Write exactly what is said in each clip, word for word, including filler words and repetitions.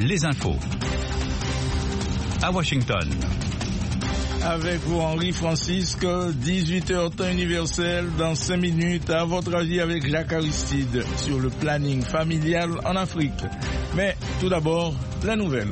les infos. À Washington. Avec vous, Henri Francisque, dix-huit heures temps universel, dans cinq minutes, à votre avis avec Jacques Aristide sur le planning familial en Afrique. Mais tout d'abord, la nouvelle.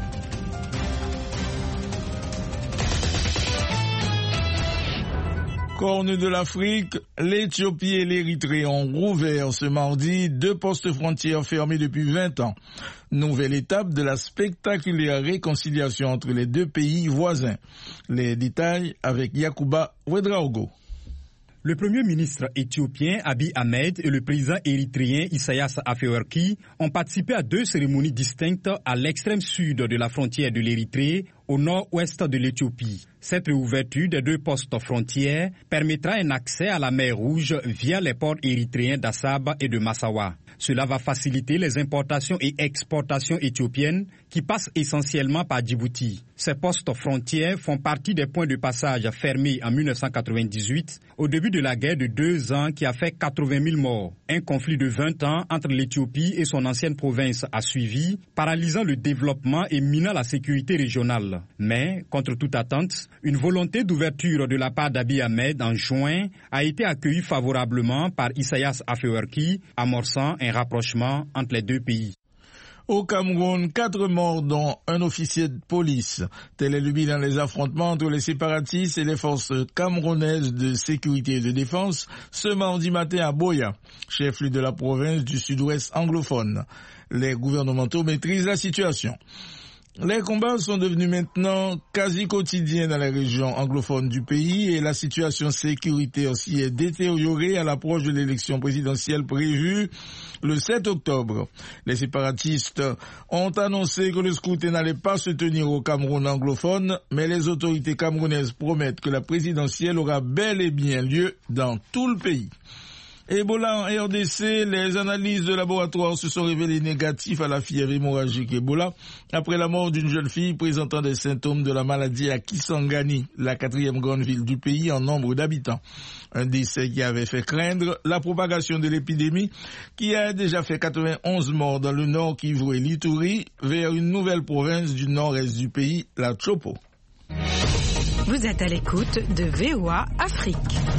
Corne de l'Afrique, l'Éthiopie et l'Érythrée ont rouvert ce mardi deux postes frontières fermés depuis vingt ans. Nouvelle étape de la spectaculaire réconciliation entre les deux pays voisins. Les détails avec Yacouba Ouedraogo. Le premier ministre éthiopien Abiy Ahmed et le président érythréen Isaias Afewerki ont participé à deux cérémonies distinctes à l'extrême sud de la frontière de l'Érythrée, au nord-ouest de l'Éthiopie. Cette réouverture des deux postes frontières permettra un accès à la mer Rouge via les ports érythréens d'Assab et de Massawa. Cela va faciliter les importations et exportations éthiopiennes qui passent essentiellement par Djibouti. Ces postes frontières font partie des points de passage fermés en mille neuf cent quatre-vingt-dix-huit, au début de la guerre de deux ans qui a fait quatre-vingt mille morts. Un conflit de vingt ans entre l'Éthiopie et son ancienne province a suivi, paralysant le développement et minant la sécurité régionale. Mais, contre toute attente, une volonté d'ouverture de la part d'Abiy Ahmed en juin a été accueillie favorablement par Isaias Afewerki, amorçant un rapprochement entre les deux pays. Au Cameroun, quatre morts dont un officier de police. Tel est le bilan des affrontements entre les séparatistes et les forces camerounaises de sécurité et de défense ce mardi matin à Boya, chef-lieu de la province du sud-ouest anglophone. Les gouvernementaux maîtrisent la situation. Les combats sont devenus maintenant quasi quotidiens dans la région anglophone du pays et la situation sécuritaire s'y est détériorée à l'approche de l'élection présidentielle prévue le sept octobre. Les séparatistes ont annoncé que le scrutin n'allait pas se tenir au Cameroun anglophone, mais les autorités camerounaises promettent que la présidentielle aura bel et bien lieu dans tout le pays. Ebola en R D C, les analyses de laboratoire se sont révélées négatives à la fièvre hémorragique Ebola après la mort d'une jeune fille présentant des symptômes de la maladie à Kisangani, la quatrième grande ville du pays en nombre d'habitants. Un décès qui avait fait craindre la propagation de l'épidémie qui a déjà fait quatre-vingt-onze morts dans le nord Kivu et l'Ituri vers une nouvelle province du nord-est du pays, la Chopo. Vous êtes à l'écoute de V O A Afrique.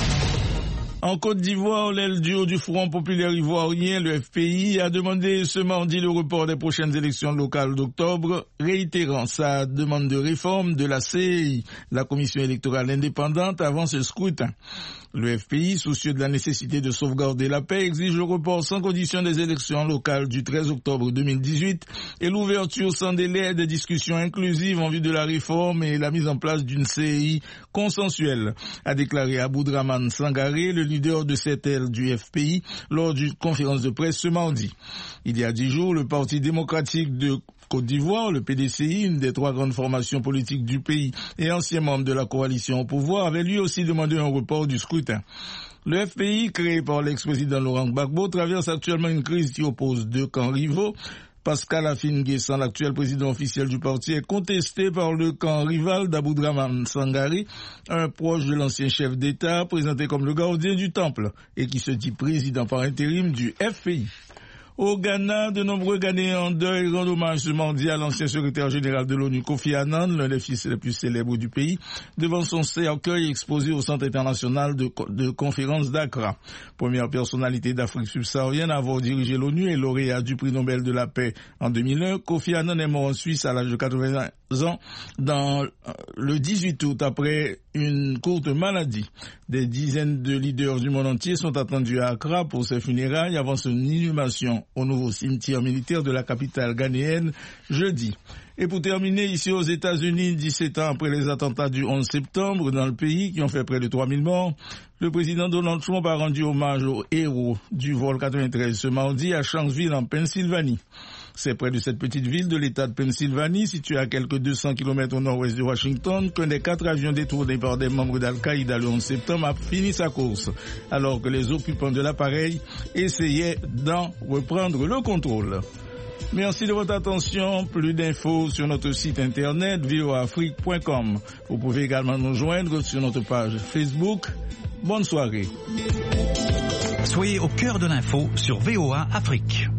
En Côte d'Ivoire, l'aile du haut du Front populaire ivoirien, le F P I, a demandé ce mardi le report des prochaines élections locales d'octobre, réitérant sa demande de réforme de la C E I, la commission électorale indépendante, avant ce scrutin. Le F P I, soucieux de la nécessité de sauvegarder la paix, exige le report sans condition des élections locales du treize octobre deux mille dix-huit et l'ouverture sans délai des discussions inclusives en vue de la réforme et la mise en place d'une C E I consensuelle, a déclaré Aboudraman Sangaré, le leader de cette aile du F P I, lors d'une conférence de presse ce mardi. Il y a dix jours, le Parti démocratique de Côte d'Ivoire, le P D C I, une des trois grandes formations politiques du pays et ancien membre de la coalition au pouvoir, avait lui aussi demandé un report du scrutin. Le F P I, créé par l'ex-président Laurent Gbagbo, traverse actuellement une crise qui oppose deux camps rivaux. Pascal Afin-Guessan, l'actuel président officiel du parti, est contesté par le camp rival d'Aboudraman Sangaré, un proche de l'ancien chef d'État, présenté comme le gardien du temple et qui se dit président par intérim du F P I. Au Ghana, de nombreux Ghanéens en deuil rendent hommage ce mardi à l'ancien secrétaire général de l'ONU, Kofi Annan, l'un des fils les plus célèbres du pays, devant son cercueil exposé au Centre international de, de conférences d'Accra. Première personnalité d'Afrique subsaharienne à avoir dirigé l'ONU et lauréat du prix Nobel de la paix en deux mille un, Kofi Annan est mort en Suisse à l'âge de quatre-vingts ans dans le dix-huit août après une courte maladie. Des dizaines de leaders du monde entier sont attendus à Accra pour ses funérailles avant son inhumation au nouveau cimetière militaire de la capitale ghanéenne jeudi. Et pour terminer, ici aux États-Unis, dix-sept ans après les attentats du onze septembre dans le pays qui ont fait près de trois mille morts, le président Donald Trump a rendu hommage aux héros du vol quatre-vingt-treize ce mardi à Shanksville en Pennsylvanie. C'est près de cette petite ville de l'État de Pennsylvanie, située à quelques deux cents kilomètres au nord-ouest de Washington, qu'un des quatre avions détournés par des membres d'Al-Qaïda le onze septembre a fini sa course, alors que les occupants de l'appareil essayaient d'en reprendre le contrôle. Merci de votre attention. Plus d'infos sur notre site internet v o a afrique point com. Vous pouvez également nous joindre sur notre page Facebook. Bonne soirée. Soyez au cœur de l'info sur V O A Afrique.